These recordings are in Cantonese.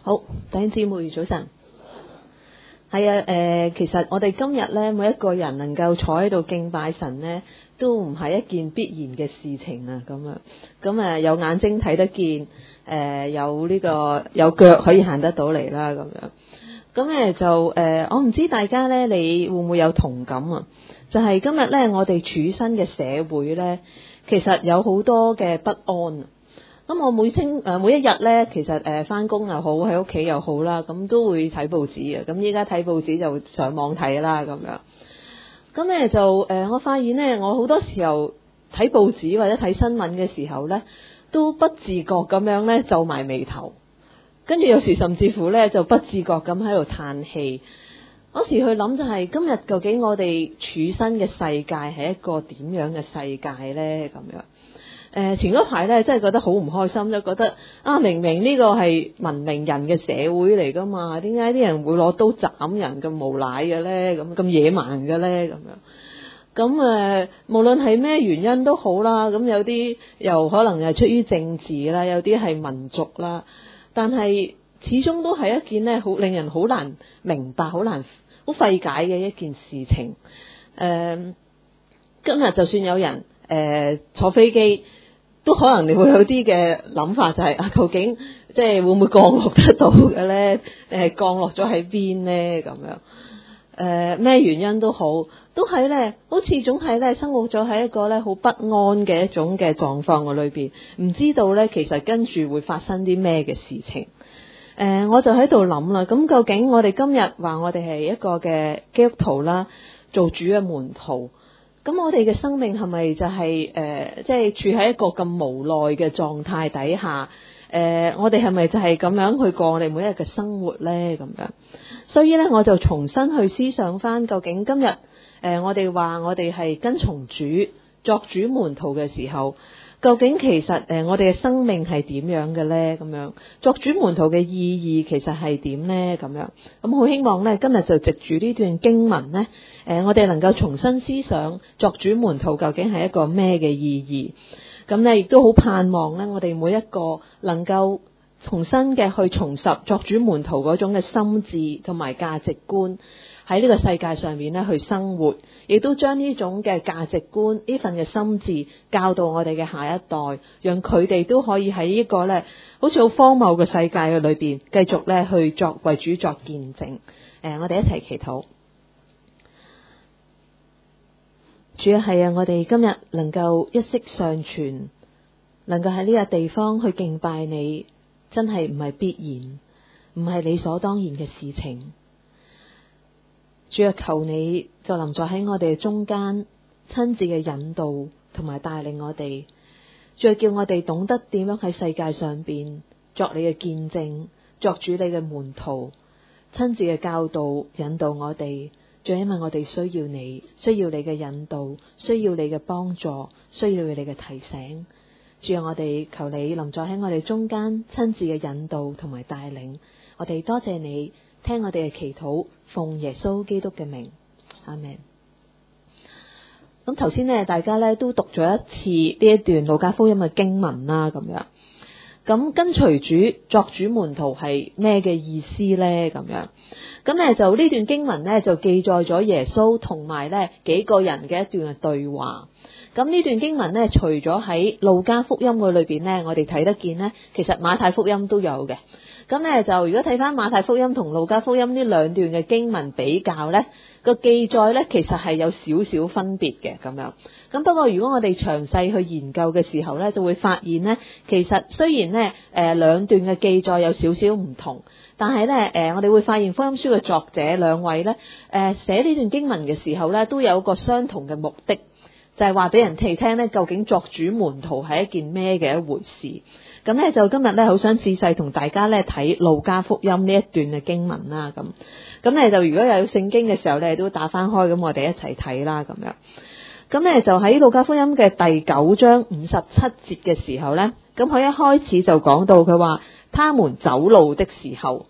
好，弟兄姊妹早晨。係啊，其實我哋今日咧，每一個人能夠坐喺度敬拜神咧，都唔係一件必然嘅事情啊。咁有眼睛睇得見，有呢個有腳可以行得到嚟啦。咁樣，咁咧就我唔知大家咧，你會唔會有同感啊？就係今日咧，我哋處身嘅社會咧，其實有好多嘅不安。咁我每一日咧，其實返工又好，喺屋企又好啦，咁都會睇報紙嘅。咁依家睇報紙就上網睇啦，咁樣。咁咧就我發現咧，我好多時候睇報紙或者睇新聞嘅時候咧，都不自覺咁樣咧皺埋眉頭，跟住有時甚至乎咧就不自覺咁喺度嘆氣。嗰時去諗就係今日究竟我哋處身嘅世界係一個點樣嘅世界咧？咁樣。前嗰排咧，真係覺得好唔開心，就覺得明明呢個係文明人嘅社會嚟噶嘛，點解啲人會攞刀斬人咁無賴嘅咧？咁野蠻嘅咧？咁樣咁無論係咩原因都好啦，咁有啲又可能係出於政治啦，有啲係民族啦，但係始終都係一件咧好令人好難明白、好費解嘅一件事情。今日就算有人坐飛機，都可能你會有啲嘅諗法，就係究竟即係會唔會降落得到嘅咧？降落咗喺邊咧？咁樣咩原因都好，都係咧，好似總係咧生活咗喺一個咧好不安嘅一種嘅狀況嘅裏邊，唔知道咧其實跟住會發生啲咩嘅事情。我就喺度諗啦，咁究竟我哋今日話我哋係一個嘅基督徒啦，做主嘅門徒。咁我哋嘅生命係咪就係即係處喺一個咁無奈嘅狀態底下？我哋係咪就係咁樣去過我哋每一日嘅生活咧？咁樣，所以咧我就重新去思想翻，究竟今日我哋話我哋係跟從主作主門徒嘅時候，究竟其實我哋嘅生命係點樣嘅咧？咁樣作主門徒嘅意義其實係點咧？咁樣咁好希望咧今日就藉住呢段經文咧，我哋能夠重新思想作主門徒究竟係一個咩嘅意義。咁咧亦都好盼望咧，我哋每一個能夠重新嘅去重拾作主門徒嗰種嘅心智同埋價值觀，喺呢個世界上面咧去生活，亦都將呢種嘅價值觀呢份嘅心智教導我哋嘅下一代，讓佢哋都可以喺呢個咧好似好荒謬嘅世界嘅裏邊繼續咧去為主作見證。我哋一齊祈禱。主啊，係啊，我哋今日能夠一息尚存，能夠喺呢個地方去敬拜你，真係唔係必然，唔係理所當然嘅事情。主啊，求你就臨在喺我哋中間，親自嘅引導同埋帶領我哋。主啊，叫我哋懂得點樣喺世界上邊作你嘅見證，作主你嘅門徒，親自嘅教導引導我哋。主，因為我哋需要你，需要你嘅引導，需要你嘅幫助，需要你嘅提醒。主啊，我哋求你臨在喺我哋中間，親自嘅引導同埋帶領。我哋多謝你，聽我哋嘅祈禱，奉耶穌基督嘅名，阿們。咁頭先呢，大家呢都讀咗一次呢一段路加福音嘅經文啦，咁樣。咁跟隨主作主門徒係咩嘅意思呢？咁樣，咁咧就呢段經文呢，就記載咗耶穌同埋呢幾個人嘅一段嘅對話。咁呢段經文呢，除咗喺路加福音嘅裏邊呢，我哋睇得見呢，其實馬太福音都有嘅。咁咧就如果睇翻馬太福音同路加福音呢兩段嘅經文比較呢，個記載呢其實係有少少分別嘅咁樣。咁不過如果我哋詳細去研究嘅時候呢，就會發現呢，其實雖然呢兩段嘅記載有少少唔同，但係呢我哋會發現福音書嘅作者兩位呢寫呢段經文嘅時候呢，都有個相同嘅目的，就係話俾人哋聽呢，究竟作主門徒係一件咩嘅一回事。咁咧就今日咧好想仔細同大家咧睇路加福音呢一段嘅經文啦。咁咧就如果有聖經嘅時候咧都打翻開，咁我哋一齊睇啦咁樣。咁咧就喺路加福音嘅第9章57節嘅時候咧，咁佢一開始就講到佢話他們走路的時候，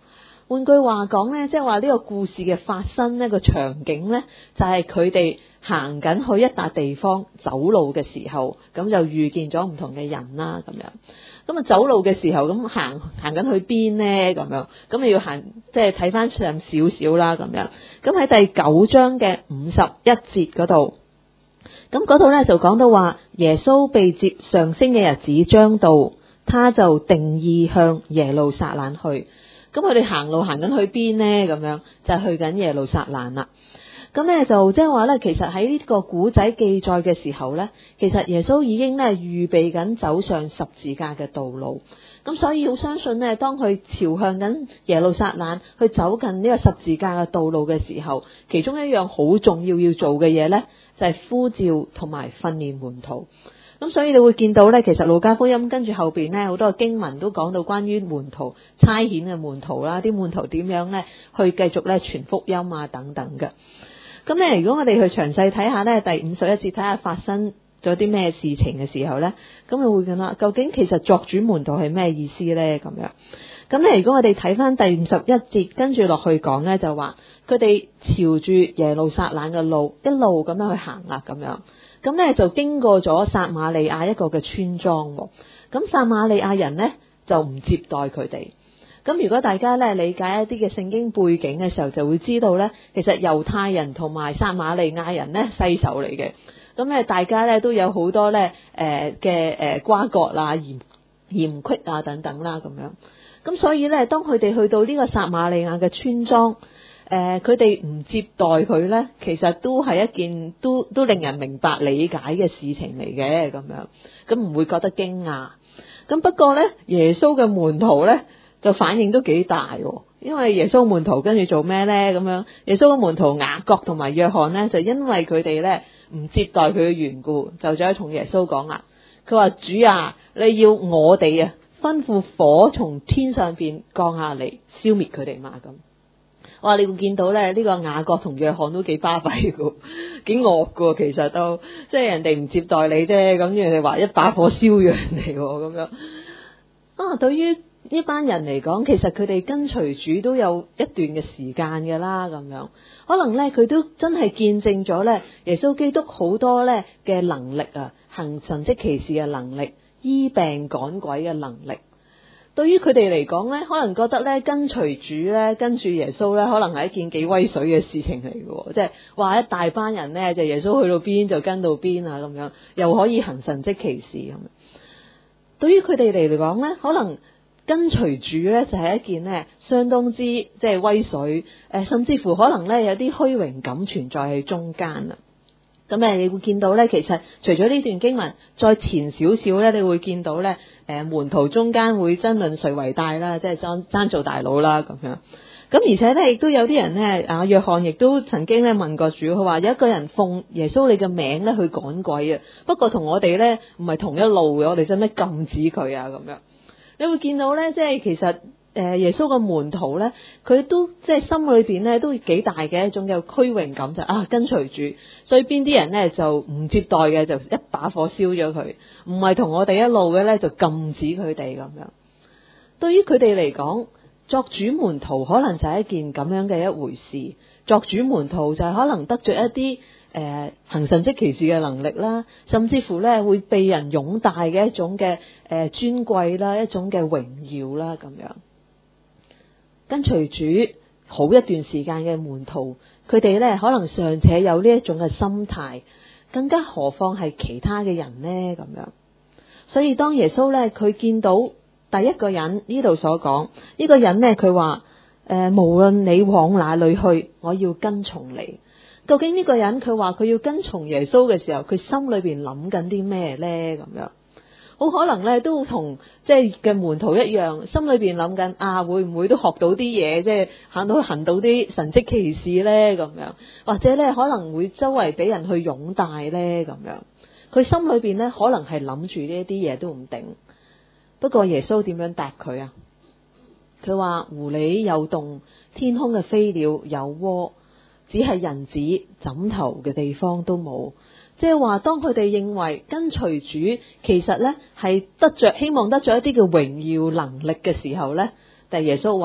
換句話講呢，即係話呢個故事嘅發生呢個場景呢，就係佢哋行緊去一笪地方走路嘅時候，咁就遇見咗唔同嘅人啦，咁樣。咁啊走路嘅時候，咁行緊去邊呢？咁樣，咁你要行，即係睇翻上少少啦，咁樣。咁喺第9章嘅51節嗰度，咁嗰度呢就講到話，耶穌被接上升嘅日子將到，他就定意向耶路撒冷去。咁佢哋行路行緊去邊呢？咁樣就係去緊耶路撒冷啦。咁咧就即係話咧，其實喺呢個古仔記載嘅時候咧，其實耶穌已經咧預備緊走上十字架嘅道路。咁所以好相信咧，當佢朝向緊耶路撒冷去走近呢個十字架嘅道路嘅時候，其中一樣好重要要做嘅嘢咧，就係呼召同埋訓練門徒。咁所以你會見到咧，其實路加福音跟住後邊咧好多經文都講到關於門徒差遣嘅門徒啦，啲門徒點樣咧去繼續咧傳福音啊等等嘅。咁咧，如果我哋去詳細睇下咧，第51節睇下發生咗啲咩事情嘅時候咧，咁你會見啦，究竟其實作主門徒係咩意思咧？咁樣，咁咧，如果我哋睇翻第51節跟住落去講咧，就話佢哋朝住耶路撒冷嘅路一路咁樣去行啦，咁樣。咁咧就經過咗撒瑪利亞一個嘅村莊，咁撒瑪利亞人咧就唔接待佢哋。咁如果大家咧理解一啲嘅聖經背景嘅時候，就會知道咧，其實猶太人同埋撒瑪利亞人咧世仇嚟嘅。咁咧大家咧都有好多咧瓜葛啦、嫌隙啊等等啦咁樣。咁所以咧，當佢哋去到呢個撒瑪利亞嘅村莊，佢哋唔接待佢咧，其實都係一件都令人明白理解嘅事情嚟嘅咁樣，咁唔會覺得驚訝。咁不過咧，耶穌嘅門徒咧就反應都幾大，因為耶穌門徒跟住做咩咧？咁樣，耶穌嘅門徒雅各同埋約翰咧，就因為佢哋咧唔接待佢嘅緣故，就走去同耶穌講啦。佢話：主啊，你要我哋啊吩咐火從天上邊降下嚟，消滅佢哋嘛咁。哇！你會見到咧，呢個雅各同約翰都幾巴閉噶，幾惡噶，其實都即係人哋唔接待你啫，咁人哋話一把火燒咗人哋咁樣。啊，對於呢班人嚟講，其實佢哋跟隨主都有一段嘅時間噶啦，咁樣可能咧佢都真係見證咗咧耶穌基督好多咧嘅能力啊，行神蹟奇事嘅能力，醫病趕鬼嘅能力。對於佢哋嚟講咧，可能覺得咧跟隨主咧，跟住耶穌咧，可能係一件幾威水嘅事情嚟嘅，即係話一大班人咧，就耶穌去到邊就跟到邊啊，咁樣又可以行神蹟奇事咁。對於佢哋嚟講咧，可能跟隨主咧就係一件咧相當之即係威水，甚至乎可能咧有啲虛榮感存在喺中間啊。咁你會見到咧，其實除咗呢段經文，再前少少咧，你會見到咧，門徒中間會爭論誰為大啦，即係爭做大佬啦咁樣。咁而且咧，亦都有啲人咧，約翰亦都曾經咧問過主，佢話有一個人奉耶穌你嘅名咧去趕鬼啊，不過同我哋咧唔係同一路嘅，我哋使乜禁止佢啊咁樣。你會見到咧，即係其實耶穌嘅門徒咧，佢都即係心裏邊咧都幾大嘅一種嘅虛榮感，就跟隨主，所以邊啲人咧就唔接待嘅就一把火燒咗佢，唔係同我哋一路嘅咧就禁止佢哋咁樣。對於佢哋嚟講，作主門徒可能就係一件咁樣嘅一回事，作主門徒就係可能得着一啲行神蹟奇事嘅能力啦，甚至乎咧會被人擁戴嘅一種嘅尊貴啦，一種嘅榮耀啦咁樣。跟隨主好一段時間嘅門徒，佢哋咧可能尚且有呢一種嘅心態，更加何況係其他嘅人呢咁樣。所以當耶穌咧佢見到第一個人呢度所講呢個人咧，佢話無論你往哪裏去，我要跟從你。究竟呢個人佢話佢要跟從耶穌嘅時候，佢心裏邊諗緊啲咩咧咁樣？好可能咧都同即係嘅門徒一樣，心裏邊諗緊會唔會都學到啲嘢，即係行到啲神蹟奇事咧咁樣，或者咧可能會周圍俾人去擁戴咧咁樣。佢心裏邊咧可能係諗住呢一啲嘢都唔定。不過耶穌點樣答佢啊？佢話狐狸有洞，天空嘅飛鳥有窩，只係人子枕頭嘅地方都冇。即係話，當佢哋認為跟隨主其實咧係希望得着一啲嘅榮耀能力嘅時候咧，但係耶穌話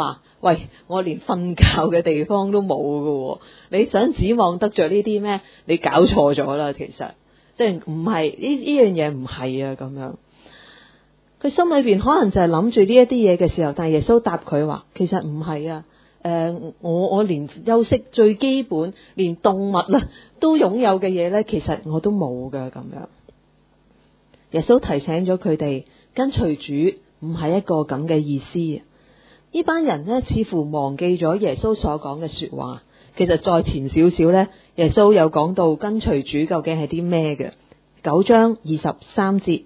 喂，我連瞓覺嘅地方都冇㗎，你想指望得着呢啲咩？你搞錯咗啦，其實即係唔係呢樣嘢唔係啊咁樣。佢心裏邊可能就係諗住呢一啲嘢嘅時候，但係耶穌答佢話，其實唔係啊。我連休息最基本，連動物啦都擁有嘅嘢呢，其實我都冇噶咁樣。耶穌提醒咗佢哋，跟隨主唔係一個咁嘅意思。呢班人呢，似乎忘記咗耶穌所講嘅說話。其實再前少少呢，耶穌有講到跟隨主究竟係啲咩嘅。9章23節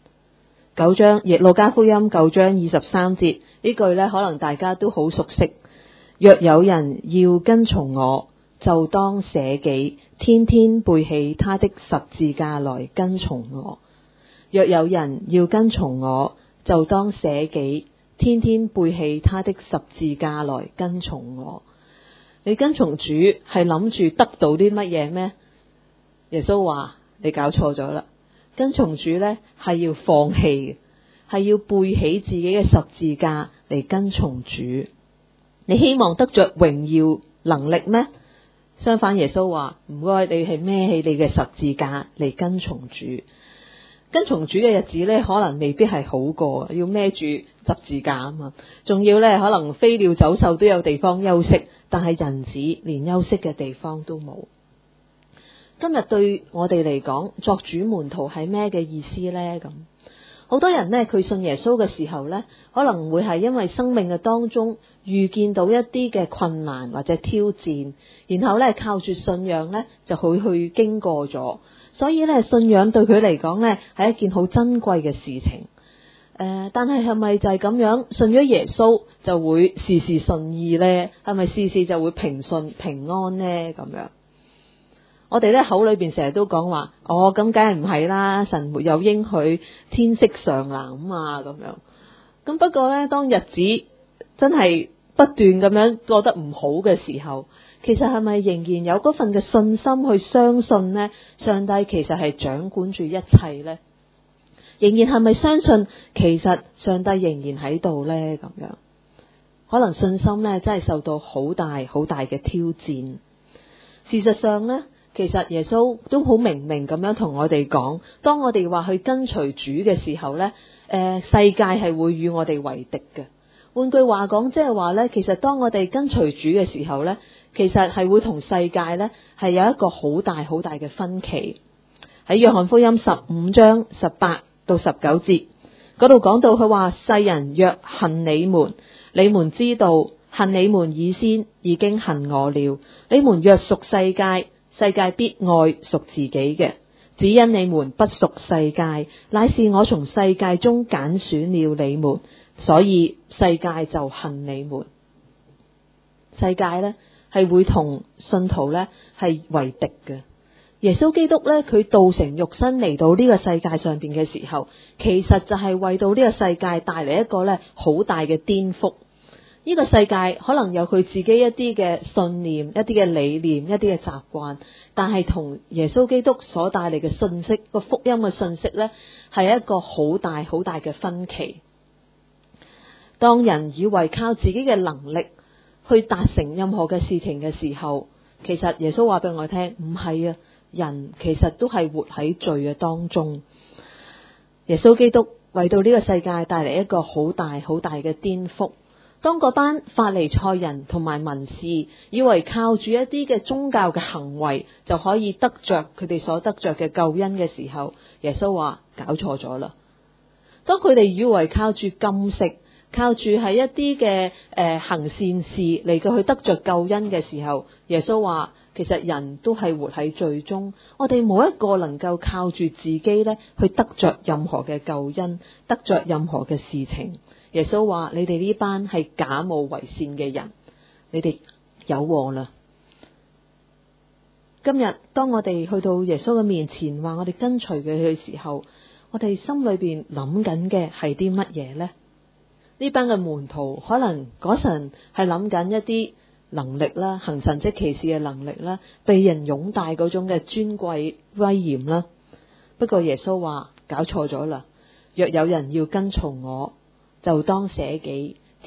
，9章亦路加福音9章23節呢句呢，可能大家都好熟悉。若有人要跟從我，就當捨己，天天背起他的十字架來跟從我。若有人要跟從我，就當捨己，天天背起他的十字架來跟從我。你跟從主係諗住得到啲乜嘢咩？耶穌話你搞錯咗啦，跟從主呢係要放棄嘅，係要背起自己嘅十字架嚟跟從主。你希望得着榮耀能力咩？相反，耶穌話唔該，你係孭起你嘅十字架嚟跟從主。跟從主嘅日子呢，可能未必係好過，要孭住十字架啊嘛，仲要呢，可能飛鳥走獸都有地方休息，但係人子連休息嘅地方都冇。今日對我哋嚟講，作主門徒係咩嘅意思呢？咁好多人呢，佢信耶穌嘅時候呢，可能會係因為生命嘅當中遇見到一啲嘅困難或者挑戰，然後呢，靠住信仰呢，就去經過咗，所以呢，信仰對佢嚟講呢，係一件好珍貴嘅事情。但係咪就係咁樣信咗耶穌就會事事順意呢？係咪事事就會平順平安呢？咁樣我哋咧口裏邊成日都講話，咁梗係唔係啦，神沒有應許天色常藍啊咁樣。咁不過咧，當日子真係不斷咁樣過得唔好嘅時候，其實係咪仍然有嗰份嘅信心去相信呢？上帝其實係掌管住一切呢？仍然係咪相信其實上帝仍然喺度呢？咁樣可能信心呢真係受到好大好大嘅挑戰。事實上呢，其實耶穌都好明明咁樣同我哋講，當我哋話去跟隨主嘅時候呢，世界係會與我哋為敵嘅。換句話講，即係話呢，其實當我哋跟隨主嘅時候呢，其實係會同世界呢係有一個好大好大嘅分歧。喺約翰福音15章18到19節嗰度講到，佢話世人若恨你們，你們知道恨你們以先已經恨我了。你們若屬世界，世界必愛屬自己嘅。只因你們不屬世界，乃是我從世界中揀選了你們，所以世界就恨你們。世界呢係會同信徒呢係為敵嘅。耶穌基督呢，佢道成肉身嚟到呢個世界上邊嘅時候，其實就係為到呢個世界帶嚟一個呢好大嘅顛覆。呢個世界可能有佢自己一啲嘅信念、一啲嘅理念、一啲嘅習慣，但係同耶穌基督所帶嚟嘅信息，個福音嘅信息呢，係一個好大好大嘅分歧。當人以為靠自己嘅能力去達成任何嘅事情嘅時候，其實耶穌話俾我聽，唔係啊，人其實都係活喺罪嘅當中。耶穌基督為到呢個世界帶嚟一個好大好大嘅顛覆。當嗰班法利賽人同埋文士以為靠住一啲嘅宗教嘅行為就可以得着佢哋所得着嘅救恩嘅時候，耶穌話搞錯咗啦。當佢哋以為靠住禁食，靠住係一啲嘅行善事嚟到去得着救恩嘅時候，耶穌話其實人都係活喺罪中，我哋冇一個能夠靠住自己呢去得着任何嘅救恩，得着任何嘅事情。耶穌話你哋呢班係假冒為善嘅人，你哋有禍啦。今日當我哋去到耶穌嘅面前，話我哋跟隨佢嘅時候，我哋心裏邊諗緊嘅係啲乜嘢呢？呢班嘅門徒可能嗰陣係諗緊一啲能力啦，行神蹟奇事嘅能力啦，被人擁戴嗰種嘅尊貴威嚴啦。不過耶穌話搞錯咗啦，若有人要跟從我，就當捨己，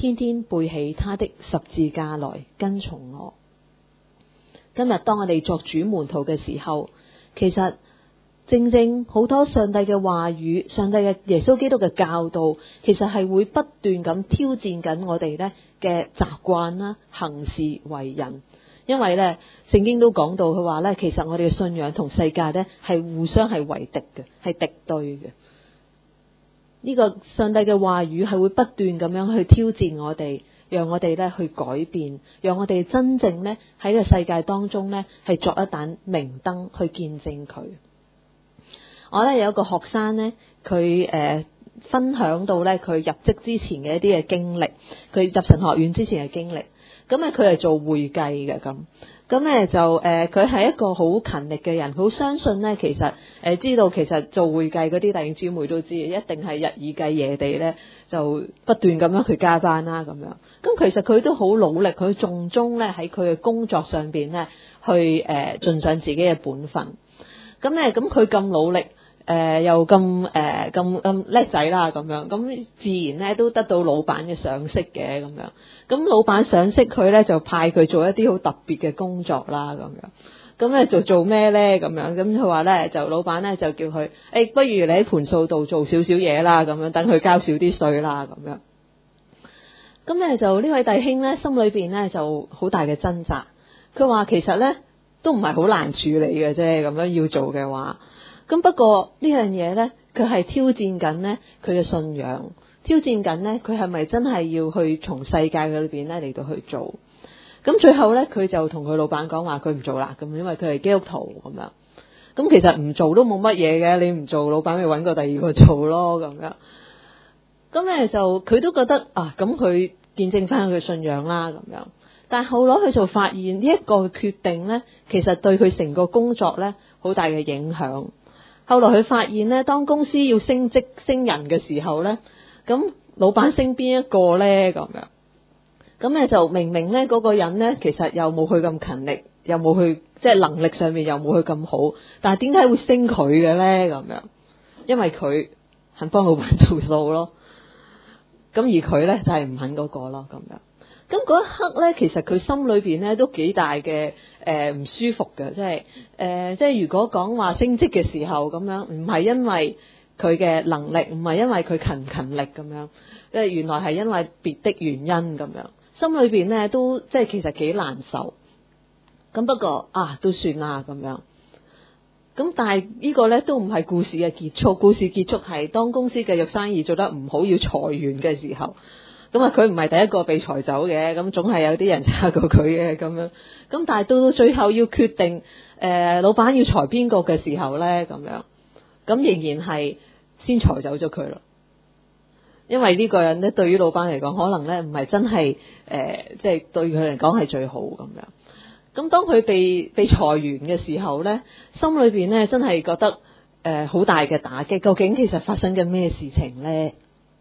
天天背起他的十字架來跟從我。今日當我哋作主門徒嘅時候，其實正正好多上帝嘅話語，上帝嘅耶穌基督嘅教導，其實係會不斷咁挑戰緊我哋呢嘅習慣啦、行事為人。因為呢聖經都講到佢話呢，其實我哋嘅信仰同世界呢係互相係為敵嘅，係敵對嘅。呢個上帝嘅話語係會不斷咁樣去挑戰我哋，讓我哋呢去改變，讓我哋真正呢喺個世界當中呢係作一盞明燈去見證佢。我呢有一個學生呢，佢分享到呢佢入職之前嘅一啲嘅經歷，佢入神學院之前嘅經歷。咁咧佢係做會計嘅，咁咧就佢係一個好勤力嘅人，好相信咧其實知道其實做會計嗰啲弟兄姊妹都知，一定係日以繼夜地咧就不斷咁樣去加班啦咁樣。咁其實佢都好努力，佢重中咧喺佢嘅工作上邊咧去盡上自己嘅本分。咁佢咁努力。又咁叻仔啦，咁樣咁自然咧都得到老闆嘅賞識嘅咁樣。咁老闆賞識佢咧，就派佢做一啲好特別嘅工作啦，咁樣。咁咧就做咩咧？咁樣咁佢話咧，就老闆咧就叫佢，不如你喺盤數度做少少嘢啦，咁樣等佢交少啲稅啦，咁樣。咁咧就呢位弟兄咧心裏邊咧就好大嘅掙扎。佢話其實咧都唔係好難處理嘅啫，咁樣要做嘅話。咁不過呢樣嘢呢，佢係挑戰緊呢佢嘅信仰，挑戰緊呢佢係咪真係要去從世界嘅裏邊呢嚟到去做？咁最後呢，佢就同佢老闆講話，佢唔做啦，咁因為佢係基督徒咁樣。咁其實唔做都冇乜嘢嘅，你唔做，老闆咪揾個第二個做咯咁樣。咁咧就佢都覺得啊，咁佢見證翻佢信仰啦咁樣。但係後來佢就發現呢一個決定呢，其實對佢成個工作呢好大嘅影響。後來佢發現咧，當公司要升職升人嘅時候咧，咁老闆升邊一個咧咁樣？咁咧就明明咧嗰個人咧，其實又冇佢咁勤力，又冇佢即係能力上面又冇佢咁好，但係點解會升佢嘅咧？咁樣，因為佢肯幫老闆做數咯。咁而佢咧就係唔肯嗰個咯，咁樣。咁嗰一刻咧，其實佢心裏邊咧都幾大嘅唔舒服嘅，即係如果講話升職嘅時候咁樣，唔係因為佢嘅能力，唔係因為佢勤力咁樣，即係原來係因為別的原因咁樣，心裏邊咧都即係其實幾難受。咁不過都算啦咁樣。咁但係呢個咧都唔係故事嘅結束，故事結束係當公司繼續生意做得唔好要裁員嘅時候。咁佢唔係第一個被裁走嘅，咁總係有啲人差過佢嘅咁樣。咁但係到最後要決定，老闆要裁邊個嘅時候咧，咁樣，咁仍然係先裁走咗佢咯。因為呢個人咧，對於老闆嚟講，可能咧唔係真係，即係對佢嚟講係最好咁樣。咁當佢被裁員嘅時候咧，心裏邊咧真係覺得好大嘅打擊。究竟其實發生緊咩事情咧？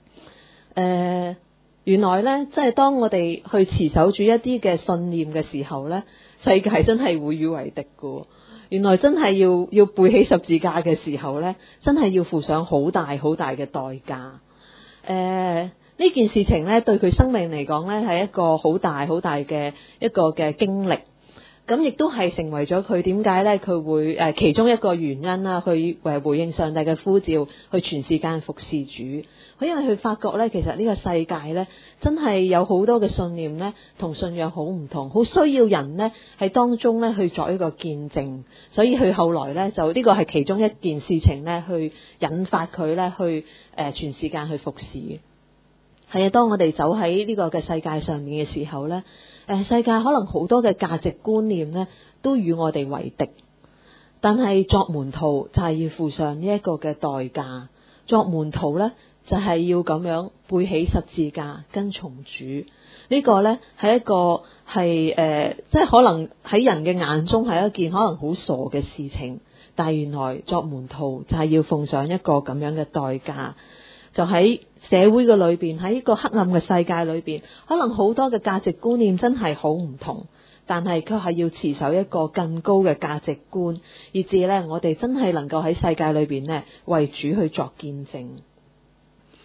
原來咧，即係當我哋去持守住一啲嘅信念嘅時候咧，世界真係會與為敵嘅。原來真係要背起十字架嘅時候咧，真係要付上好大好大嘅代價。呢件事情咧，對佢生命嚟講咧，係一個好大好大嘅一個嘅經歷。咁亦都係成為咗佢點解咧，佢會其中一個原因啦，去回應上帝嘅呼召，去全時間服侍主。佢因為佢發覺咧，其實呢個世界咧，真係有好多嘅信念咧，同信仰好唔同，好需要人咧喺當中咧去作一個見證。所以佢後來咧就呢個係其中一件事情咧，去引發佢咧去全時間去服侍。係啊，當我哋走喺呢個嘅世界上面嘅時候咧。世界可能好多嘅價值觀念呢都與我哋為敵，但係作門徒就係要付上呢一個嘅代價。作門徒呢就係要咁樣背起十字架跟從主。呢個呢係一個係即係可能喺人嘅眼中係一件可能好傻嘅事情，但係原來作門徒就係要奉上一個咁樣嘅代價。就喺社會嘅裏邊，喺一個黑暗嘅世界裏邊，可能好多嘅價值觀念真係好唔同，但係卻係要持守一個更高嘅價值觀，以至呢我哋真係能夠喺世界裏邊呢為主去作見證。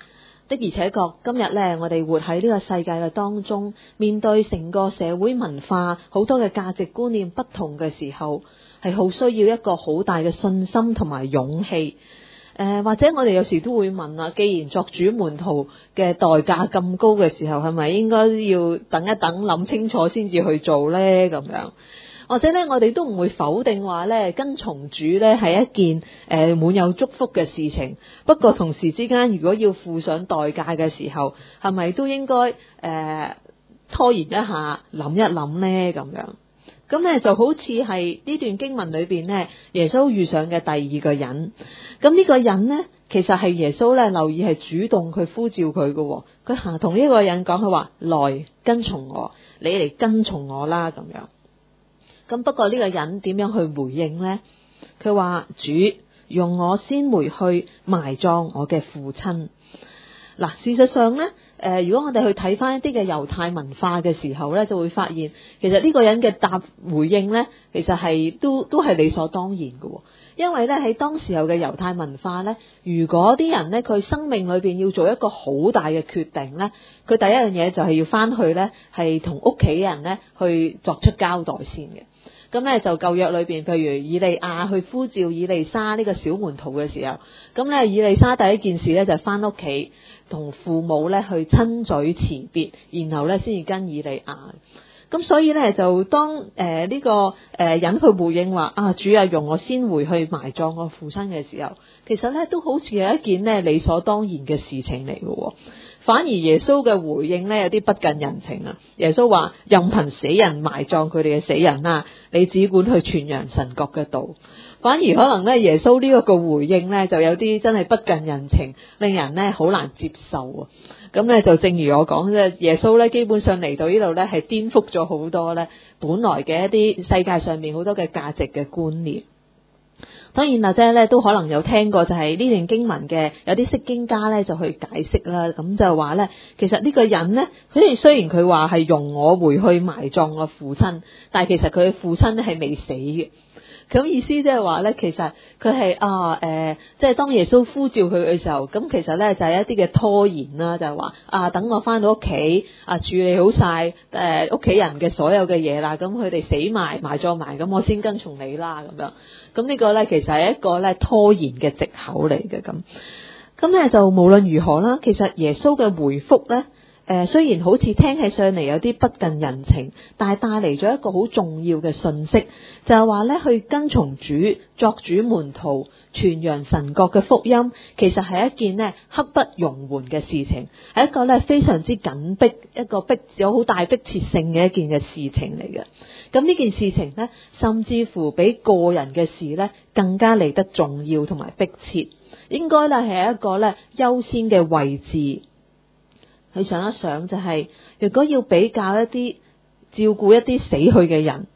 的而且確，今日呢，我哋活喺呢個世界嘅當中，面對成個社會文化好多嘅價值觀念不同嘅時候，係好需要一個好大嘅信心同埋勇氣。或者我哋有時都會問啊，既然作主門徒嘅代價咁高嘅時候，係咪應該要等一等，諗清楚先至去做呢？咁樣，或者咧，我哋都唔會否定話咧，跟從主咧係一件滿有祝福嘅事情。不過同時之間，如果要付上代價嘅時候，係咪都應該拖延一下，諗一諗咧？咁樣。咁咧就好似係呢段經文裏邊呢，耶穌遇上嘅第二個人。咁呢個人呢，其實係耶穌咧留意係主動去呼召佢嘅。佢同呢個人講，佢話來跟從我，你嚟跟從我啦咁樣。咁不過呢個人點樣去回應呢？佢話主，容我先回去埋葬我嘅父親。嗱，事實上呢，如果我哋去睇翻一啲嘅猶太文化嘅時候呢，就會發現其實呢個人嘅回應呢，其實係都係理所當然嘅。因為呢，喺當時候嘅猶太文化呢，如果啲人呢，佢生命裏邊要做一個好大嘅決定呢，佢第一樣嘢就係要翻去呢，係同屋企人呢去作出交代先嘅。咁咧就舊約裏邊，譬如以利亞去呼召以利沙呢個小門徒嘅時候，咁咧以利沙第一件事咧就係翻屋企同父母咧去親嘴辭別，然後咧先至跟以利亞。咁所以咧就當呢個人去回應話啊，主啊，容我先回去埋葬我父親嘅時候，其實咧都好似係一件咧理所當然嘅事情嚟嘅。反而耶穌嘅回應咧有啲不近人情啊！耶穌話任憑死人埋葬佢哋嘅死人啦，你只管去傳揚神國嘅道。反而可能咧耶穌呢一個回應咧就有啲真係不近人情，令人咧好難接受啊！咁咧就正如我講咧，耶穌咧基本上嚟到呢度咧係顛覆咗好多咧本來嘅一啲世界上面好多嘅價值嘅觀念。當然或者咧都可能有聽過，就係呢段經文嘅有啲釋經家咧就去解釋啦，咁就話咧其實呢個人咧，雖然佢話係容我回去埋葬我父親，但係其實佢嘅父親咧係未死嘅。咁意思即係話咧，其實佢係即係當耶穌呼召佢嘅時候，咁其實咧就係一啲嘅拖延啦，就係話等我翻到屋企處理好晒屋企人嘅所有嘅嘢啦，咁佢哋死埋葬埋，咁我先跟從你啦咁樣。咁呢個咧其實係一個咧拖延嘅藉口嚟嘅咁。咁咧就無論如何啦，其實耶穌嘅回覆咧。雖然好似聽起上嚟有啲不近人情，但係帶嚟咗一個好重要嘅訊息，就係話咧去跟從主，作主門徒，傳揚神國嘅福音，其實係一件咧刻不容緩嘅事情，係一個咧非常之緊迫，一個有好大迫切性嘅一件嘅事情嚟嘅。咁呢件事情咧，甚至乎比個人嘅事咧更加嚟得重要同埋迫切，應該咧係一個咧優先嘅位置。去想一想，就係如果要比較一啲照顧一啲死去嘅人，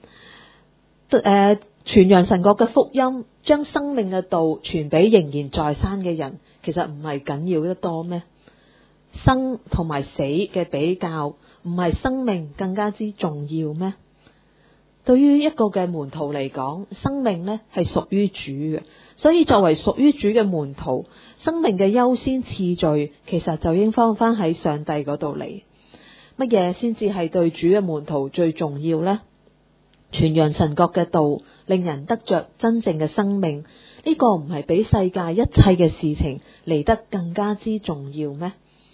傳揚神國嘅福音，將生命嘅道傳俾仍然在生嘅人，其實唔係緊要得多咩？生同埋死嘅比較，唔係生命更加之重要咩？對於一個嘅門徒嚟講，生命呢係屬於主嘅，所以作為屬於主嘅門徒，生命嘅優先次序其實就應放翻喺上帝嗰度嚟。乜嘢先至係對主嘅門徒最重要呢？傳揚神國嘅道，令人得着真正嘅生命，呢個唔係比世界一切嘅事情嚟得更加之重要咩？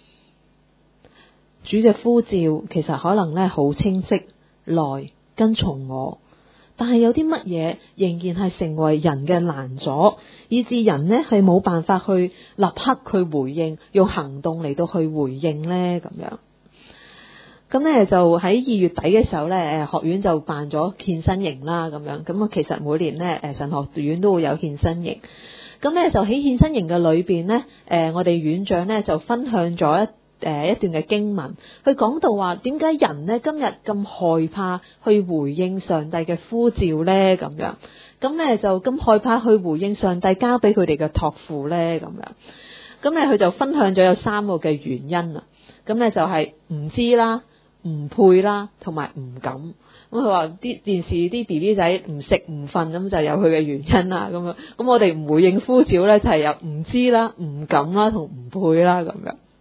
主嘅呼召其實可能呢好清晰，來跟從我，但係有啲乜嘢仍然係成為人嘅攔阻，以致人呢係冇辦法去立刻去回應，用行動嚟到去回應呢咁樣。咁呢就喺2月底嘅時候呢，學院就辦咗獻身營啦咁樣。咁其實每年呢神學院都會有獻身營。咁呢就喺獻身營嘅裏邊呢，我哋院長呢就分享咗一段嘅經文，佢講到話點解人呢今日咁害怕去回應上帝嘅呼召呢？咁樣，咁呢就咁害怕去回應上帝交俾佢哋嘅託付呢？咁樣，咁呢佢就分享咗有3個嘅原因啦。咁呢就係唔知啦、唔配啦，同埋唔敢。咁佢話啲電視啲 BB 仔唔食唔瞓，咁就有佢嘅原因啦。咁樣，咁我哋唔回應呼召呢，就係有唔知啦、唔敢啦同唔配啦咁樣。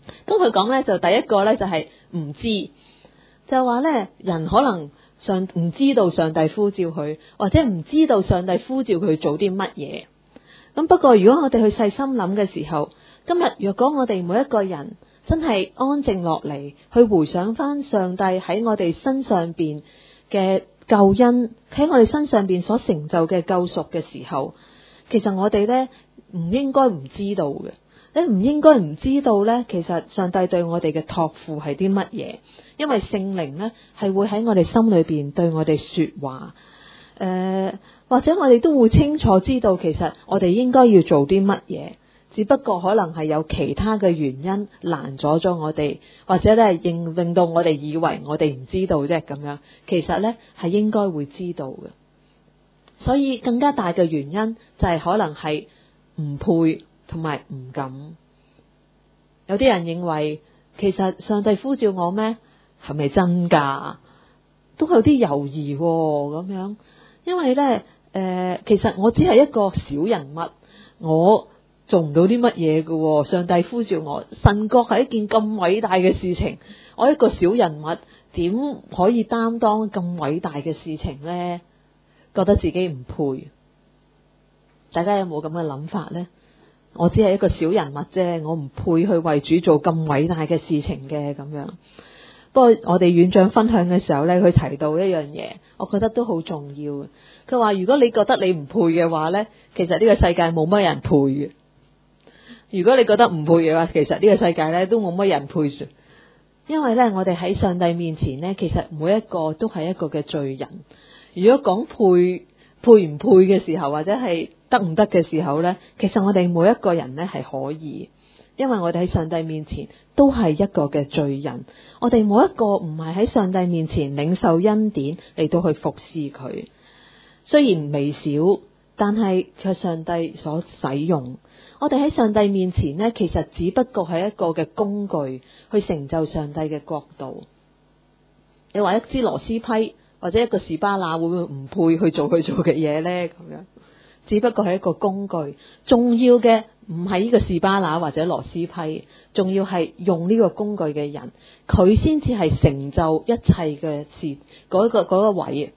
咁佢講咧就第一個咧就係唔知，就話咧人可能唔知道上帝呼召佢，或者唔知道上帝呼召佢做啲乜嘢。咁不過如果我哋去細心諗嘅時候，今日若果我哋每一個人真係安靜落嚟，去回想翻上帝喺我哋身上邊嘅救恩，喺我哋身上邊所成就嘅救贖嘅時候，其實我哋咧唔應該唔知道嘅。你唔應該唔知道咧，其實上帝對我哋嘅託付係啲乜嘢？因為聖靈咧係會喺我哋心裏邊對我哋說話，或者我哋都會清楚知道，其實我哋應該要做啲乜嘢，只不過可能係有其他嘅原因攔阻咗我哋，或者咧令到我哋以為我哋唔知道啫咁樣。其實咧係應該會知道嘅，所以更加大嘅原因就係可能係唔配。同埋唔敢。有啲人認為其實上帝呼召我咩？係咪真㗎？都有啲猶豫咁樣，因為咧其實我只係一個小人物，我做唔到啲乜嘢㗎。上帝呼召我，神國係一件咁偉大嘅事情，我一個小人物點可以擔當咁偉大嘅事情咧？覺得自己唔配。大家有冇咁嘅諗法咧？我只係一個小人物啫，我唔配去為主做咁偉大嘅事情嘅咁樣。不過我哋院長分享嘅時候咧，佢提到一樣嘢，我覺得都好重要嘅。佢話如果你覺得你唔配嘅話咧，其實呢個世界冇乜人配嘅。如果你覺得唔配嘅話，其實呢個世界咧都冇乜人配住。因為咧，我哋喺上帝面前咧，其實每一個都係一個嘅罪人。如果講配唔配嘅時候，或者係得唔得嘅時候呢，其實我哋每一個人呢係可以，因為我哋喺上帝面前都係一個嘅罪人。我哋冇一個唔係喺上帝面前領受恩典嚟到去服侍佢。雖然微小，但係佢上帝所使用。我哋喺上帝面前呢，其實只不過係一個嘅工具，去成就上帝嘅國度。你話一支螺絲批或者一個士巴拿會唔會唔配去做佢做嘅嘢呢？咁樣只不過係一個工具，重要嘅唔係呢個士巴拿或者螺絲批，重要係用呢個工具嘅人，佢先至係成就一切嘅事嗰個位。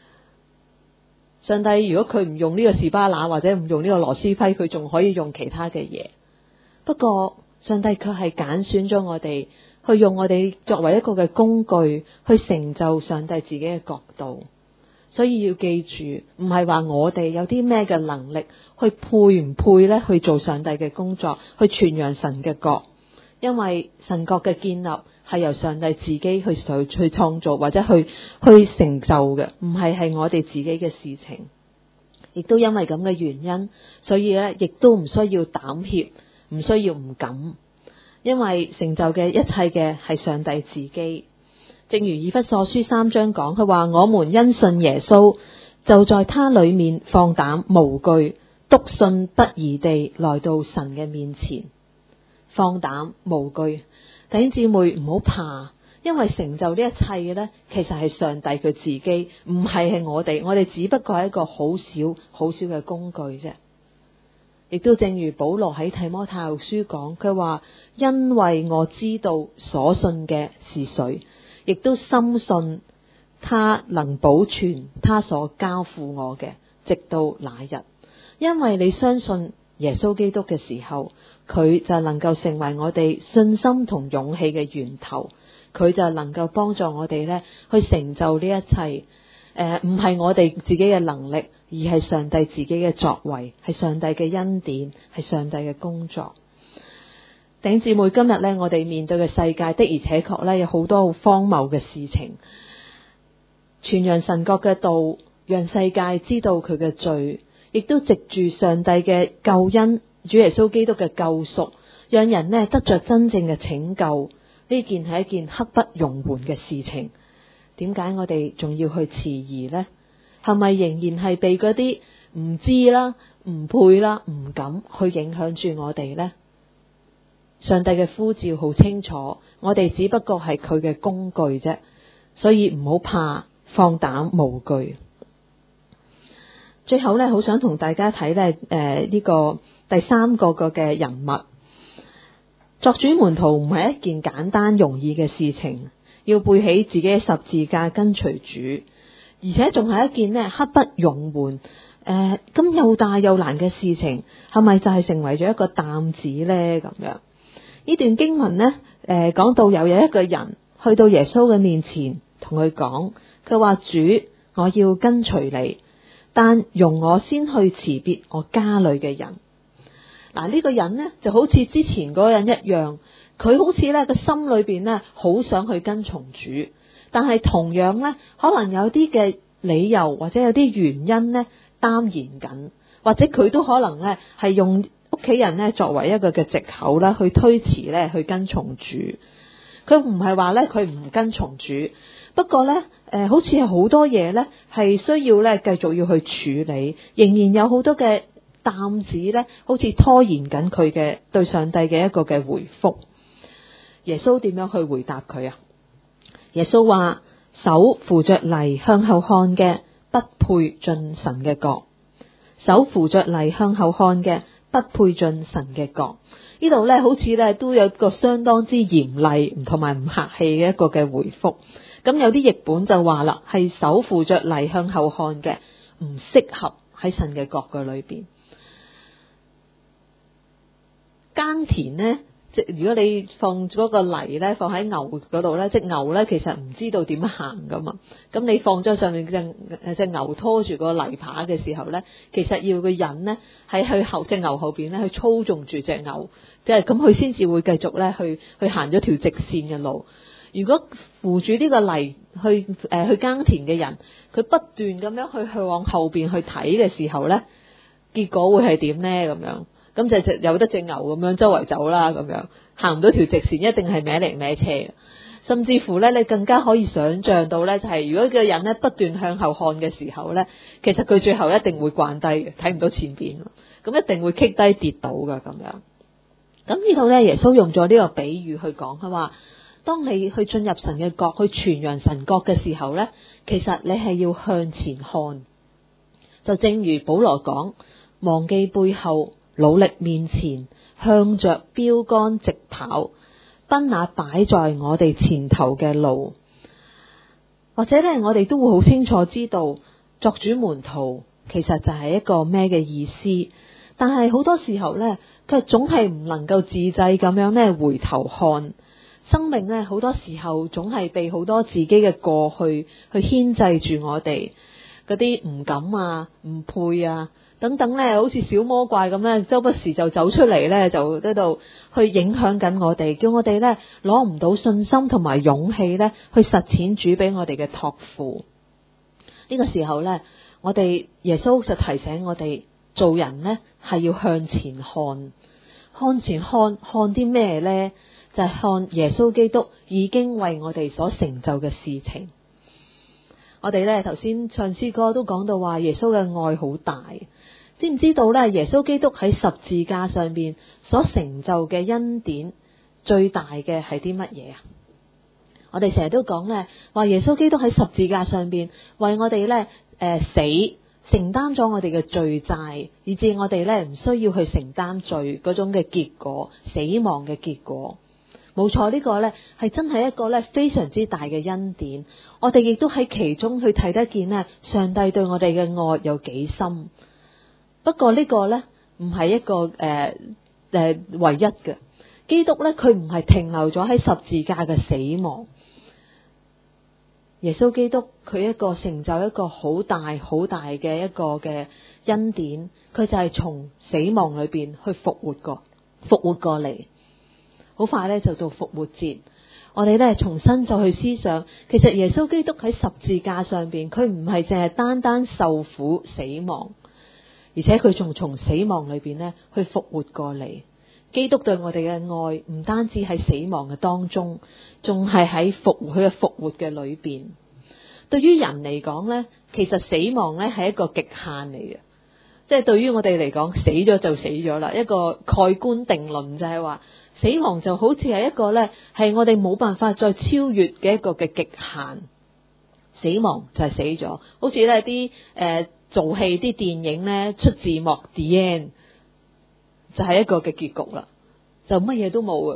上帝如果佢唔用呢個士巴拿或者唔用呢個螺絲批，佢仲可以用其他嘅嘢。不過上帝卻係揀選咗我哋，去用我哋作為一個嘅工具，去成就上帝自己嘅國度。所以要記住，唔係話我哋有啲咩嘅能力去配唔配咧去做上帝嘅工作，去傳揚神嘅國。因為神國嘅建立係由上帝自己去創造或者去成就嘅，唔係我哋自己嘅事情。亦都因為咁嘅原因，所以咧亦都唔需要膽怯，唔需要唔敢，因為成就嘅一切嘅係上帝自己。正如以弗所書3章講，佢話我們因信耶穌，就在他裏面放膽無懼，篤信不疑地來到神嘅面前。放膽無懼，弟兄姊妹唔好怕，因為成就呢一切嘅咧，其實係上帝佢自己，唔係我哋只不過係一個好少嘅工具啫。亦都正如保羅喺提摩太後書講，佢話因為我知道所信嘅是誰，亦都深信他能保存他所交付我嘅，直到那日。因為你相信耶穌基督嘅時候，佢就能夠成為我哋信心同勇氣嘅源頭，佢就能夠幫助我哋咧去成就呢一切。唔係我哋自己嘅能力，而係上帝自己嘅作為，係上帝嘅恩典，係上帝嘅工作。弟兄姊妹，今日咧我哋面對嘅世界的而且確咧有好多好荒謬嘅事情，傳揚神國嘅道，讓世界知道佢嘅罪，亦都藉住上帝嘅救恩，主耶穌基督嘅救贖，讓人咧得着真正嘅拯救。呢件係一件刻不容緩嘅事情。點解我哋仲要去遲疑呢？係咪仍然係被嗰啲唔知啦、唔配啦、唔敢去影響住我哋呢？上帝嘅呼召好清楚，我哋只不過係佢嘅工具啫，所以唔好怕，放膽無懼。最後咧，好想同大家睇咧，呢個第三個嘅人物， 作主門徒唔係一件簡單容易嘅事情，要背起自己嘅十字架跟隨主，而且仲係一件呢刻不容緩咁又大又難嘅事情，係咪就係成為咗一個擔子呢？咁樣呢段經文呢，講到有一個人去到耶穌嘅面前，同佢講，佢話主，我要跟隨你，但容我先去辭別我家裏嘅人。嗱，呢個人呢就好似之前嗰個人一樣，佢好似呢個心裏邊呢好想去跟從主，但係同樣呢可能有啲嘅理由或者有啲原因呢擔延緊，或者佢都可能呢係用屋企人呢作為一個嘅藉口啦，去推遲呢去跟從主。佢唔係話呢佢唔跟從主，不過呢好似係好多嘢呢係需要呢繼續要去處理，仍然有好多嘅擔子呢好似拖延緊佢嘅對上帝嘅一個嘅回覆。耶穌點樣去回答佢啊？耶穌話：手扶着犁向後看嘅，不配進神嘅國。手扶着犁向後看嘅，不配進神嘅國。呢度呢好似呢都有個相當之嚴厲同埋唔客氣嘅一個嘅回覆。咁有啲譯本就話啦，係手扶着犁向後看嘅，唔適合喺神嘅國嘅裏邊。耕田呢，即如果你放嗰個犁呢放喺牛嗰度呢，隻牛呢其實唔知道點行噶嘛。咁你放咗上面隻牛拖住個犁耙嘅時候呢，其實要個人呢喺去後隻牛後邊呢去操縱住隻牛，即係咁佢先至會繼續呢去行咗條直線嘅路。如果扶住呢個犁去耕田嘅人，佢不斷咁樣去往後邊去睇嘅時候呢，結果會係點呢？咁樣咁就有得隻牛咁樣周圍走啦，咁樣行唔到條直線，一定係歪嚟歪斜。甚至乎呢，你更加可以想象到呢，就係如果個人呢不斷向後看嘅時候呢，其實佢最後一定會慣低嘅，睇唔到前邊，咁一定會棘低跌倒噶咁樣。咁呢度呢，耶穌用咗呢個比喻去講，佢話：當你去進入神嘅國，去傳揚神國嘅時候呢，其實你係要向前看。就正如保羅講：忘記背後，努力面前，向着標杆直跑，奔那擺在我哋前頭嘅路。或者呢，我哋都會好清楚知道作主門徒其實就係一個咩嘅意思，但係好多時候呢，佢總係唔能夠自制咁樣呢回頭看。生命呢，好多時候總係被好多自己嘅過去去牽制住我哋，嗰啲唔敢啊、唔配啊等等呢，好似小魔怪咁呢，周不時就走出嚟呢，就喺度去影響緊我哋，叫我哋呢攞唔到信心同埋勇氣呢去實踐主俾我哋嘅託付。呢個時候呢，我哋耶穌就提醒我哋做人呢係要向前看，向前看啲咩呢？就係看耶穌基督已經為我哋所成就嘅事情。我哋呢頭先唱詩歌都講到話耶穌嘅愛好大，知唔知道呢？耶穌基督喺十字架上邊所成就嘅恩典最大嘅係啲乜嘢啊？我哋成日都講呢，話耶穌基督喺十字架上邊為我哋呢死，承擔咗我哋嘅罪債，以致我哋呢唔需要去承擔罪嗰種嘅結果，死亡嘅結果。冇錯，呢個呢係真係一個呢非常之大嘅恩典。我哋亦都喺其中去睇得見呢，上帝對我哋嘅愛有幾深。不過呢個呢唔係一個唯一嘅。基督呢，佢唔係停留咗喺十字架嘅死亡。耶穌基督佢一個成就一個好大好大嘅一個嘅恩典，佢就係從死亡裏邊去復活過嚟。好快咧就到復活節，我哋咧重新再去思想，其實耶穌基督喺十字架上邊，佢唔係淨係單單受苦死亡，而且佢仲從死亡裏邊咧去復活過嚟。基督對我哋嘅愛唔單止喺死亡嘅當中，仲係喺佢嘅復活嘅裏邊。對於人嚟講咧，其實死亡咧係一個極限嚟嘅，即係對於我哋嚟講，死咗就死咗啦。一個蓋棺定論就係話，死亡就好似係一個呢，係我哋冇辦法再超越嘅一個嘅極限。死亡就係死咗，好似呢啲做戲啲電影呢，出字幕 The End 就係一個嘅結局啦，就乜嘢都冇啊。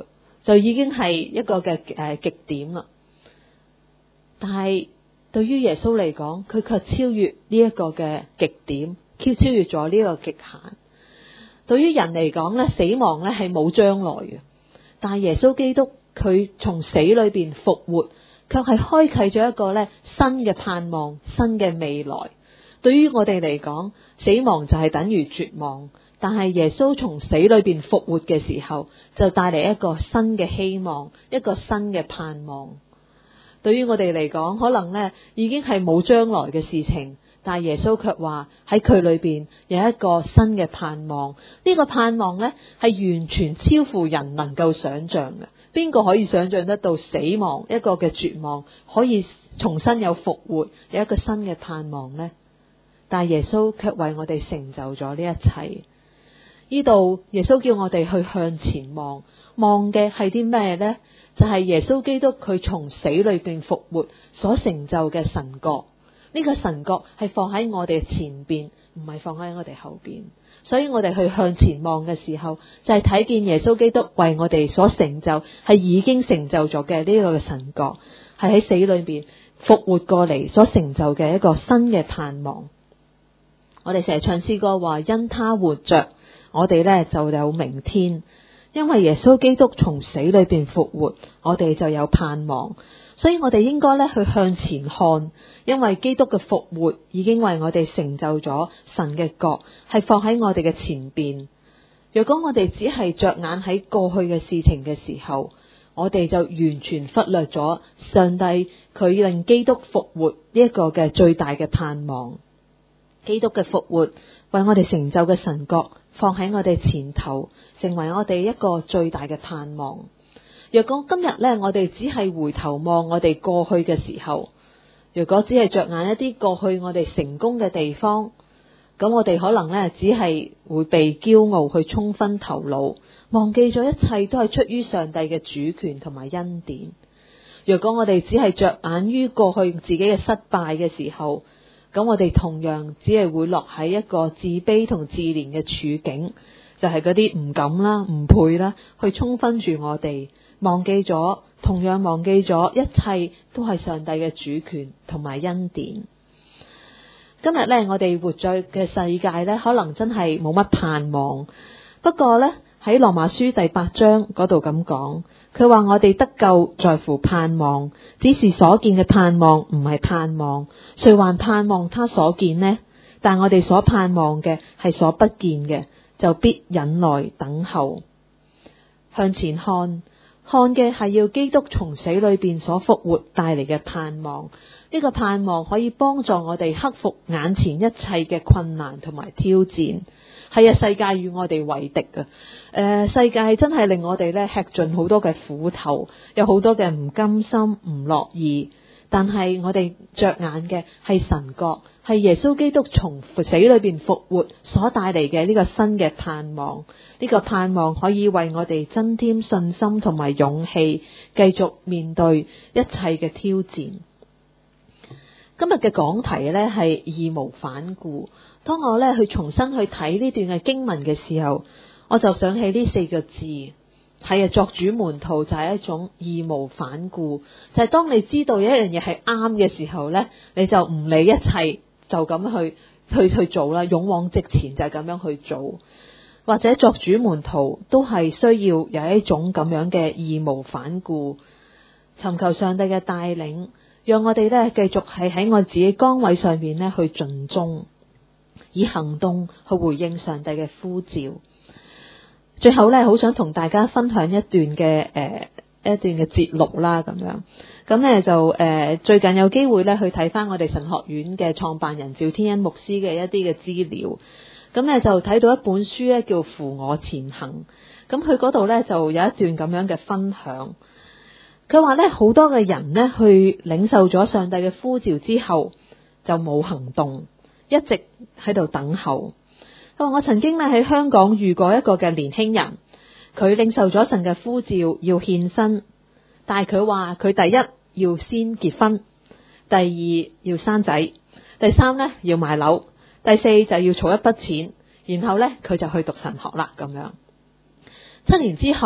就已經係一個嘅極點啦。但係對於耶穌嚟講，佢卻超越呢一個嘅極點，超越咗呢個極限。對於人嚟講咧，死亡咧係冇將來嘅，但係耶穌基督佢從死裏邊復活，卻係開啟咗一個咧新嘅盼望、新嘅未來。對於我哋嚟講，死亡就係等於絕望，但係耶穌從死裏邊復活嘅時候，就帶嚟一個新嘅希望，一個新嘅盼望。對於我哋嚟講，可能咧已經係冇將來嘅事情，但係耶穌卻話喺佢裏邊有一個新嘅盼望。呢個盼望咧係完全超乎人能夠想象嘅。邊個可以想象得到死亡一個嘅絕望可以重新有復活，有一個新嘅盼望呢？但係耶穌卻為我哋成就咗呢一切。呢度耶穌叫我哋去向前望，望嘅係啲咩呢？就係耶穌基督佢從死裏邊復活所成就嘅神國。呢個神國係放喺我哋前邊，唔係放喺我哋後邊。所以我哋去向前望嘅時候，就係睇見耶穌基督為我哋所成就，係已經成就咗嘅呢個神國，係喺死裏邊復活過嚟所成就嘅一個新嘅盼望。我哋成日唱詩歌話，因他活着，我哋呢就有明天。因為耶穌基督從死裏邊復活，我哋就有盼望。所以我哋應該咧去向前看，因為基督嘅復活已經為我哋成就咗神嘅國，係放喺我哋嘅前邊。若果我哋只係着眼喺過去嘅事情嘅時候，我哋就完全忽略咗上帝佢令基督復活呢一個嘅最大嘅盼望。基督嘅復活為我哋成就嘅神國放喺我哋前頭，成為我哋一個最大嘅盼望。若果今日咧，我哋只係回頭望我哋過去嘅時候，如果只係着眼一啲過去我哋成功嘅地方，咁我哋可能咧只係會被驕傲去沖昏頭腦，忘記咗一切都係出於上帝嘅主權同埋恩典。若果我哋只係着眼於過去自己嘅失敗嘅時候，咁我哋同樣只係會落喺一個自卑同自憐嘅處境，就係嗰啲唔敢啦、唔配啦，去沖昏住我哋，同樣忘記咗一切都係上帝嘅主權同埋恩典。今日咧，我哋活在嘅世界咧，可能真係冇乜盼望。不過咧，喺羅馬書第8章嗰度咁講，佢話我哋得救在乎盼望，只是所見嘅盼望唔係盼望，誰還盼望他所見呢？但我哋所盼望嘅係所不見嘅，就必忍耐等候。向前看嘅係要基督從死裏邊所復活帶嚟嘅盼望。呢個盼望可以幫助我哋克服眼前一切嘅困難同埋挑戰。係啊，世界與我哋為敵啊！世界真係令我哋咧吃盡好多嘅苦頭，有好多嘅唔甘心、唔樂意。但係我哋着眼嘅係神國，係耶穌基督從死裏邊復活所帶嚟嘅呢個新嘅盼望。呢個盼望可以為我哋增添信心同埋勇氣，繼續面對一切嘅挑戰。今日嘅講題咧係義無反顧。當我咧去重新去睇呢段嘅經文嘅時候，我就想起呢4個字，係啊，作主門徒就係一種義無反顧，就係當你知道有一樣嘢係啱嘅時候咧，你就唔理一切，就咁去做啦，勇往直前就係咁樣去做。或者作主門徒都係需要有一種咁樣嘅義無反顧，尋求上帝嘅帶領，讓我哋咧繼續係喺我自己崗位上面咧去盡忠，以行動去回應上帝嘅呼召。最後咧，好想同大家分享一段嘅節錄啦，咁樣。咁咧就最近有機會咧去睇翻我哋神學院嘅創辦人趙天恩牧師嘅一啲嘅資料。咁咧就睇到一本書咧叫《扶我前行》。咁佢嗰度咧就有一段咁樣嘅分享。佢話咧好多嘅人咧去領受咗上帝嘅呼召之後就冇行動，一直喺度等候。佢話我曾經咧喺香港遇過一個嘅年輕人，佢領受咗神嘅呼召要獻身，但係佢話佢第一要先結婚，第二要生仔，第三咧要買樓，第四就要儲一筆錢，然後咧佢就去讀神學啦咁樣。7年之後，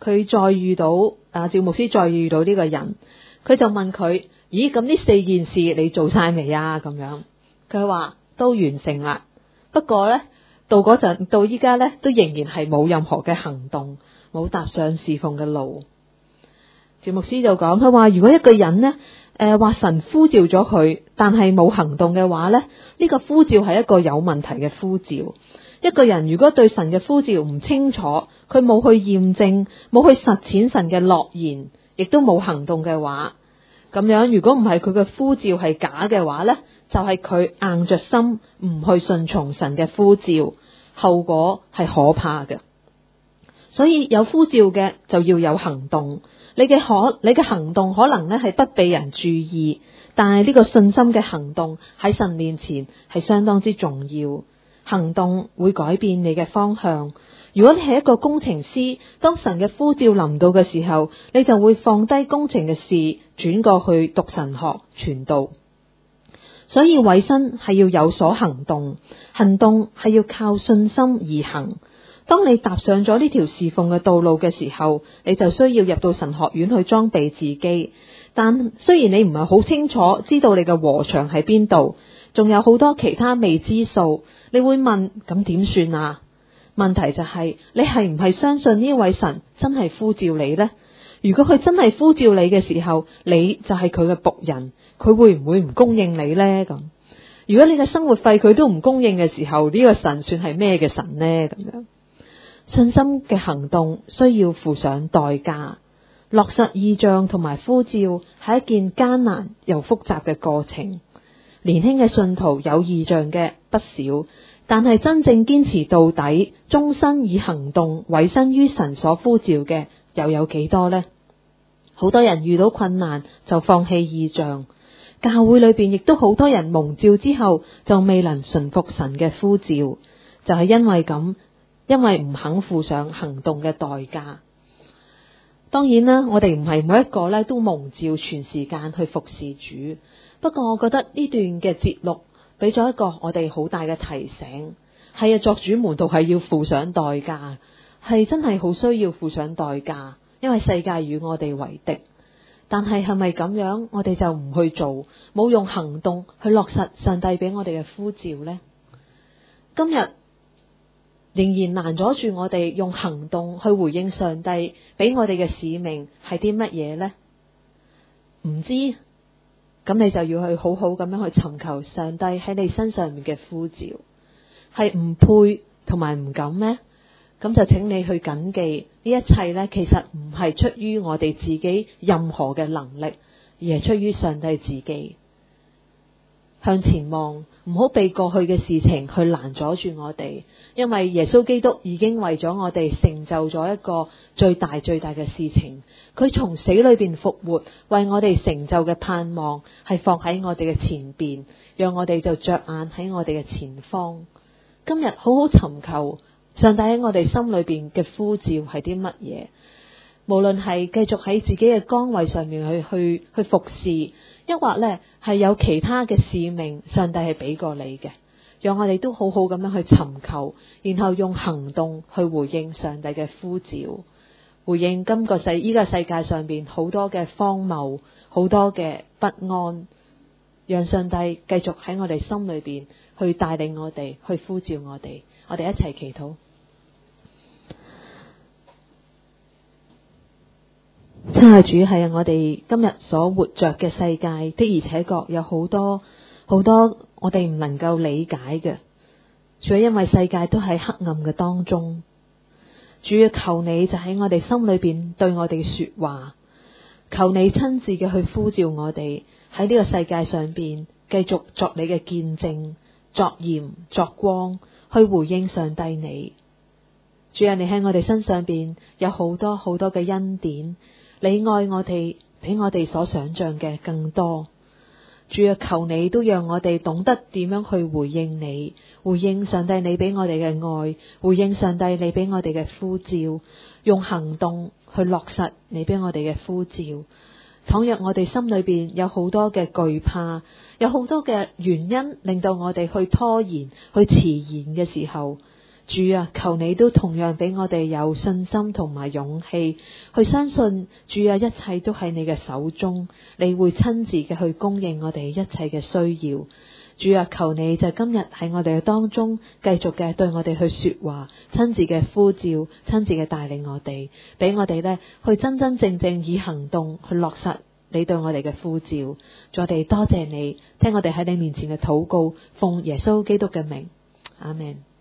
佢再遇到趙牧師再遇到呢個人，佢就問佢：咦，咁呢4件事你做晒未啊？咁樣，佢話都完成啦，不過呢，到依家呢，都仍然係冇任何嘅行動，冇踏上侍奉嘅路。趙牧師就講，佢話如果一個人呢，話神呼召咗佢，但係冇行動嘅話呢，呢個呼召係一個有問題嘅呼召。一個人如果對神嘅呼召唔清楚，佢冇去驗證，冇去實踐神嘅諾言，亦都冇行動嘅話，咁樣如果唔係佢嘅呼召係假嘅話呢，就係佢硬着心唔去順從神嘅呼召，後果係可怕嘅。所以有呼召嘅就要有行動。你嘅行動可能咧係不被人注意，但係呢個信心嘅行動喺神面前係相當之重要。行動會改變你嘅方向。如果你係一個工程師，當神嘅呼召臨到嘅時候，你就會放低工程嘅事，轉過去讀神學傳道。所以委身係要有所行動，行動係要靠信心而行。當你踏上咗呢條侍奉嘅道路嘅時候，你就需要入到神學院去裝備自己。但雖然你唔係好清楚知道你嘅禾場喺邊度，仲有好多其他未知數，你會問，咁點算啊？問題就係，你係唔係相信呢位神真係呼召你呢？如果佢真係呼召你嘅時候，你就係佢嘅僕人，佢會唔會唔供應你呢？咁如果你嘅生活費佢都唔供應嘅時候，呢個神算係咩嘅神呢？咁樣信心嘅行動需要付上代價，落實異象同埋呼召係一件艱難又複雜嘅過程。年輕嘅信徒有異象嘅不少，但係真正堅持到底，終身以行動委身於神所呼召嘅又有幾多呢？好多人遇到困難就放棄異象，教會裏邊亦都好多人蒙召之後就未能順服神嘅呼召，就係因為咁，因為唔肯付上行動嘅代價。當然啦，我哋唔係每一個咧都蒙召全時間去服侍主，不過我覺得呢段嘅節錄俾咗一個我哋好大嘅提醒，係啊，作主門徒係要付上代價，係真係好需要付上代價，因為世界與我哋為敵。但係係咪咁樣我哋就唔去做，冇用行動去落實上帝俾我哋嘅呼召呢？今日仍然難阻住我哋用行動去回應上帝俾我哋嘅使命係啲乜嘢呢？唔知，咁你就要去好好咁樣去尋求上帝喺你身上面嘅呼召，係唔配同埋唔敢咩？咁就請你去謹記呢一切呢，其實唔係出於我哋自己任何嘅能力，而係出於上帝自己。向前望，唔好被過去嘅事情去攔阻住我哋，因為耶穌基督已經為咗我哋成就咗一個最大最大嘅事情。佢從死裏邊復活，為我哋成就嘅盼望係放喺我哋嘅前邊，讓我哋就着眼喺我哋嘅前方。今日好好尋求上帝喺我哋心裏邊嘅呼召係啲乜嘢？無論係繼續喺自己嘅崗位上面去服侍，抑或咧係有其他嘅使命，上帝係俾過你嘅，讓我哋都好好咁樣去尋求，然後用行動去回應上帝嘅呼召，回應依個世界上邊好多嘅荒謬，好多嘅不安，讓上帝繼續喺我哋心裏邊去帶領我哋，去呼召我哋。我哋一齊祈禱。親愛主，係我哋今日所活着嘅世界的而且確有好多好多我哋唔能夠理解嘅，主要因為世界都喺黑暗嘅當中。主要求你就喺我哋心裏邊對我哋說話，求你親自嘅去呼召我哋喺呢個世界上邊繼續作你嘅見證，作鹽作光，去回應上帝你。主啊，你喺我哋身上邊有好多好多嘅恩典，你愛我哋比我哋所想象嘅更多。主啊，求你都讓我哋懂得點樣去回應你，回應上帝你俾我哋嘅愛，回應上帝你俾我哋嘅呼召，用行動去落實你俾我哋嘅呼召。倘若我哋心裏邊有好多嘅懼怕，有好多嘅原因令到我哋去拖延、去遲延嘅時候， 主啊，求你都同樣俾我哋有信心同埋勇氣，去相信主啊，一切都喺你嘅手中，你會親自嘅去供應我哋一切嘅需要。主啊，求你就今日喺我哋嘅當中，繼續嘅對我哋去說話，親自嘅呼召，親自嘅帶領我哋，俾我哋呢去真真正正以行動去落實你對我哋嘅呼召。我哋多謝你，聽我哋喺你面前嘅禱告，奉耶穌基督嘅名，阿們。